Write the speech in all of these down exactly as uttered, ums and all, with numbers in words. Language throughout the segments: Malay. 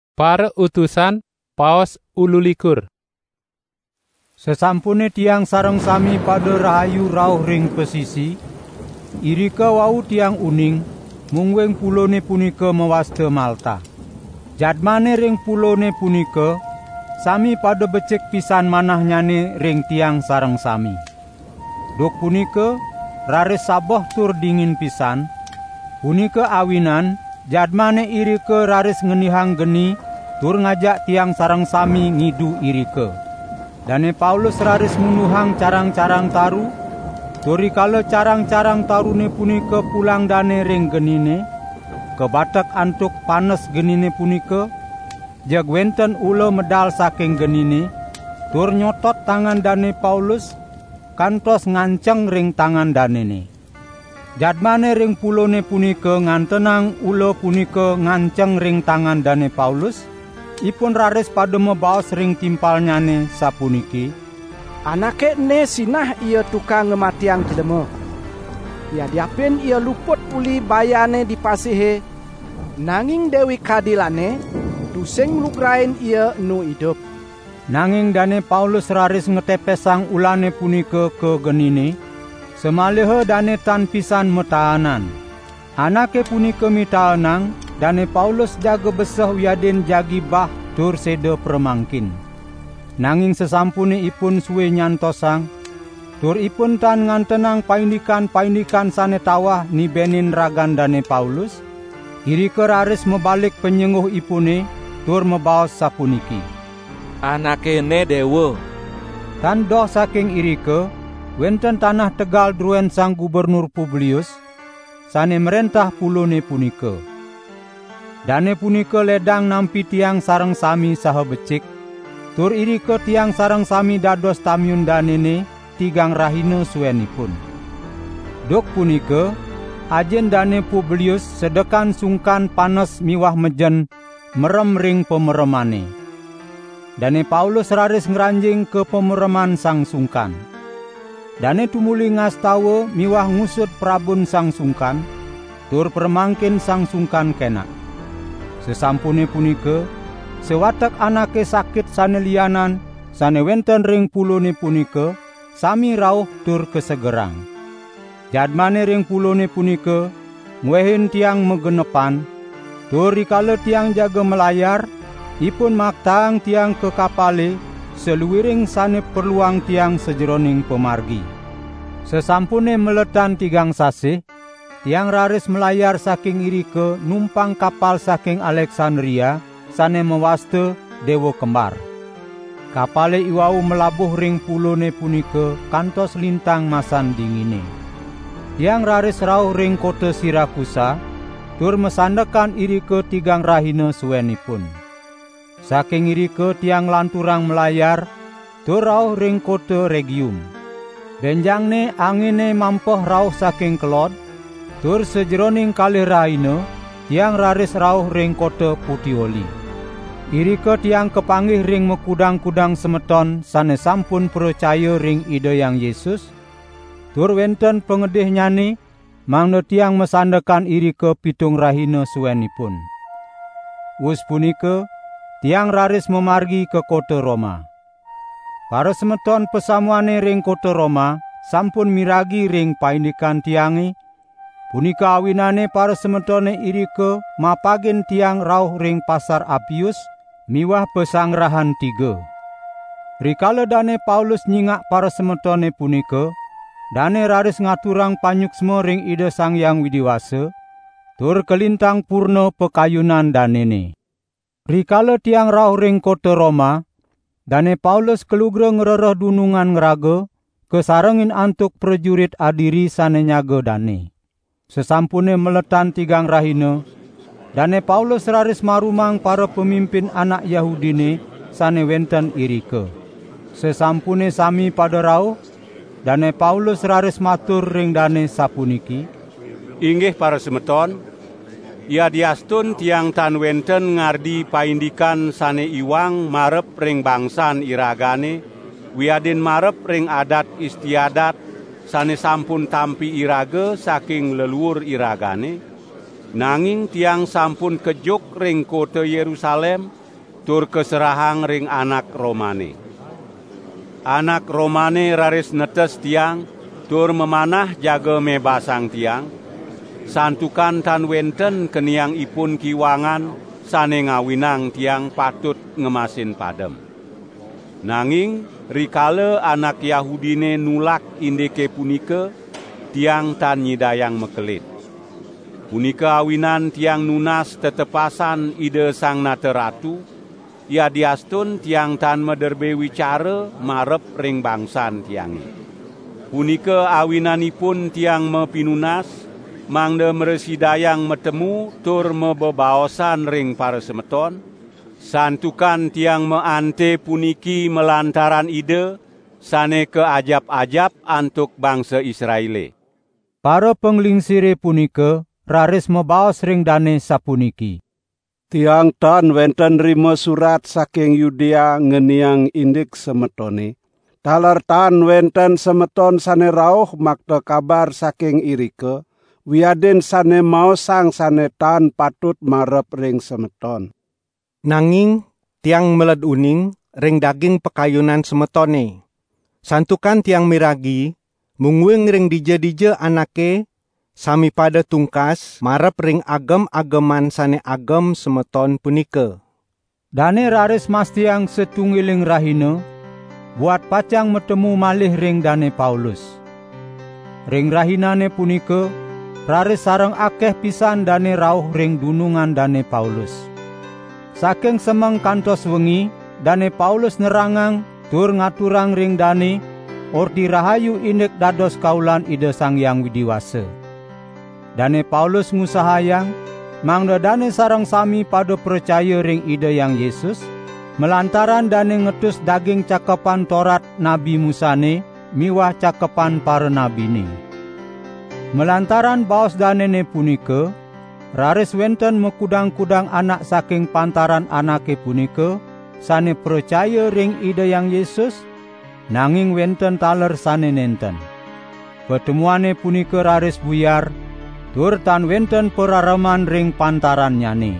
Para utusan Paus ululikur. Sesampune tiang sareng sami pada rahayu rauh ring pesisi, irika wau tiang uning mungweng pulone punika mewasta Malta. Jadmane ring pulone punika sami pada becik pisan manahnyane ring tiang sareng sami. Duk punika raris saboh tur dingin pisan, punika awinan jadmane irika raris ngenihang geni tur ngajak tiang sareng sami ngidu irika. Dane Paulus raris ngunuhang carang-carang taru, tur rikala carang-carang tarune punika pulang dane ring genine, kebatek antuk panes genine punika, jeg wenten ula medal saking genine, tur nyotot tangan dane Paulus, kantos nganceng ring tangan danene. Jadmane ring pulone punika ngantenang ula punika nganceng ring tangan dane Paulus, ipun raris pada mebaos ring timpalnyane sapuniki, "Anake ne sinah ia tukang ngematiang jelema. Ya diapin ia luput uli bayane dipasihe, nanging dewi kadilane tusing lugrain ia nu idup." Nanging dane Paulus raris ngetepesang ulane punika ke genine, semaliha dane tan pisan metahanan. Anake punika mitahanang, dane Paulus jaga beseh wiadin jagi bah tur seda permangkin. Nanging sesampune ipun suwe nyantosang, tur ipun tan ngantenang paindikan-paindikan sane tawah ni benin ragan dane Paulus, irika raris mebalik penyenguh ipune tur mebaos sapuniki, "Anake ne dewa." Tan doh saking irika, wenten tanah Tegal druen sang gubernur Publius, sane merentah pulone punika. Dane punika ledang nampi tiang sareng sami saha becik, tur irika tiang sareng sami dados tamyun danene tigang rahina suwenipun. Duk punika, ajen dane Publius sedekan sungkan panes miwah mejen merem ring pemeremane. Dane Paulus raris ngranjing ke pemereman sang sungkan. Dane tumuli ngastawa miwah ngusut prabun sang sungkan, tur permangkin sang sungkan kenak. Sesampune punika, sewatek anake sakit sane lianan, sane wenten ring pulone punika, sami rauh tur kesegerang. Jadmane ring pulone punika, ngwehin tiang megenepan, tur rikala tiang jaga melayar, ipun maktang tiang ke kapale, seluwiring sane perluang tiang sejeroning pemargi. Sesampune meletan tigang sasih, tiang raris melayar saking irika numpang kapal saking Alexandria sane mewaste dewa kembar. Kapale iwau melabuh ring pulone punika kantos lintang masan dingine. Tiang raris rauh ring kota Sirakusa, tur mesandekan irika tigang rahina suwenipun. Saking irika tiang lanturang melayar, tur rauh ring kota Regium. Benjangne angine mampoh rauh saking Kelod, tur sejeroning kalih rahina tiang raris rauh ring kota Puteoli. Irika tiang kepanggih ring mekudang-kudang semeton sane sampun percaya ring Ida Yang Yesus, tur wenten pengedih nyane mangda tiang mesandekan irika pitung rahina suwenipun. Wus punika tiang raris memargi ke kota Roma. Para semeton pesamuane ring kota Roma sampun miragi ring paindikan tiange, punika awinane para semetone irika mapagin tiang rauh ring pasar Apius miwah pesangrahan tiga. Rikala dane Paulus nyingak para semetone punika, dane raris ngaturang panyuksma ring Ida Sang Hyang Widiwasa, tur kelintang purna pekayunan danene. Rikala tiang rauh ring kota Roma, dane Paulus kelugra ngerereh dunungan ngeraga, kesarengin antuk prajurit adiri sane nyaga dane. Sesampune meletan tigang rahina, dane Paulus raris marumang para pemimpin anak Yahudine sane wenten irika. Sesampune sami pada rauh, dane Paulus raris matur ring dane sapuniki, "Inggih para semeton, ia diastun tiang tan wenten ngardi paindikan sane iwang marep ring bangsan iragane, wiadin marep ring adat istiadat sane sampun tampi iraga saking leluhur iragane, nanging tiang sampun kejuk ring kota Yerusalem tur keserahang ring anak Romane. Anak Romane raris netes tiang, tur memanah jaga mebasang tiang, santukan tan wenten keniang ipun kiwangan, sane ngawinang tiang patut ngemasin padem. Nanging, rikala anak Yahudine nulak indeke punika, tiang tan nyidayang mekelit. Punika awinan tiang nunas tetepasan ide sang nateratu, ia diastun tiang tan mederbe wicara marep ring bangsan tiangi. Punika awinanipun tiang mepinunas, mangde meresidayang metemu tur mebebaosan ring para semeton, santukan tiang meante puniki melantaran ide, sane keajap-ajap antuk bangsa Israele. Para penglingsire punika raris mebaos ring dane sapuniki. Tiang tan wenten rima surat saking Yudea ngeniang indik semetone. Taler tan wenten semeton sane rauh makta kabar saking irike, wiadin sane mau sang sane tan patut marep ring semeton. Nanging tiang meled uning ring daging pekayunan semetone. Santukan tiang miragi, mungwing ring dije-dije anake, sami pada tungkas marep ring agem-ageman sane agem semeton punika. Dane raris mas tiang setunggiling rahina, buat pacang metemu malih ring dane Paulus. Ring rahinane punika, raris sareng akeh pisan dane rauh ring dunungan dane Paulus. Saking semeng kantos wengi, dane Paulus nerangang tur ngaturang ring dane, ordi rahayu indek dados kaulan ide Sang Hyang Widiwasa. Dane Paulus ngusahayang, mangda dane sareng sami pada percaya ring ide yang Yesus, melantaran dane ngetus daging cakepan Torat Nabi Musane, miwah cakepan para nabine. Melantaran baos danene punika, raris wenten mekudang-kudang anak saking pantaran anake punika, sane percaya ring ide yang Yesus, nanging wenten taler sane nenten. Pertemuane punika raris buyar, tur tan wenten perareman ring pantaran nyane.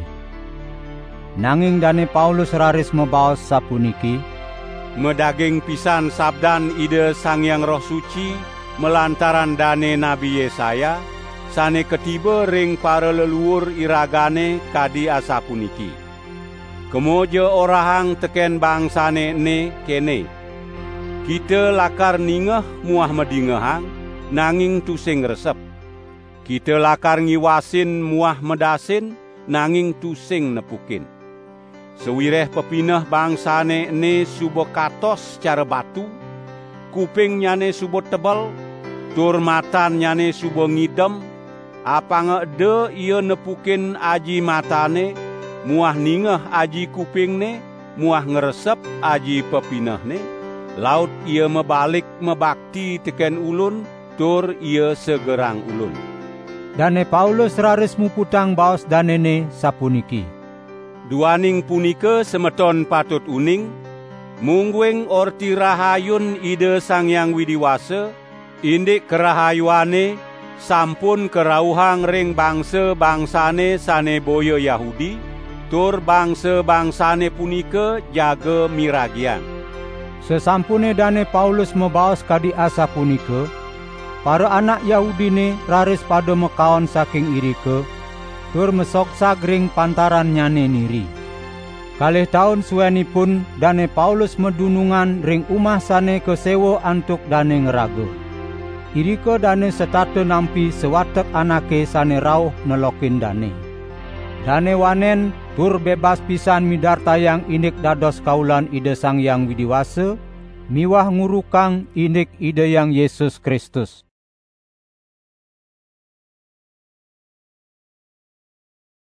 Nanging dane Paulus raris mebaos sapuniki, medaging pisan sabdan ide Sang Hyang Roh Suci melantaran dane Nabi Yesaya, sane ketiba ring para leluhur iragane kadi asapuniki. Kemoja orahang teken bangsane ne kene. Kita lakar ningeh muah medingehang, nanging tusing resep. Kita lakar ngiwasin muah medasin, nanging tusing nepukin. Sewireh pepineh bangsane ne subo katos cara batu, kuping nyane subo tebal, tur matan nyane subo ngidem, apa ngede ia nepukin aji matane, muah ningeh aji kupingne, muah ngeresep aji pepinehne, laut ia mebalik mebakti teken ulun, tur ia segerang ulun. Dane Paulus raris muputang baos danene sapuniki. Duaning punika semeton patut uning, mungguing orti rahayun ide Sang Hyang Widiwasa, indik kerahayuane, sampun kerauhang ring bangsa-bangsane sane boyo Yahudi, tur bangsa-bangsane punika jaga miragian. Sesampune dane Paulus mebaos kadi asa punika, para anak Yahudine raris pada mekaon saking irike, tur mesoksak ring pantaran nyane niri. Kalih taun suwenipun dane Paulus medunungan ring umah sane kesewo antuk dane ngeraga. Irike dane setate nampi sewatek anake sane rauh nelokin dane. Dane wanen tur bebas pisan midarta yang indik dados kaulan ide Sang Hyang Widiwasa, miwah ngurukang indik ide yang Yesus Kristus.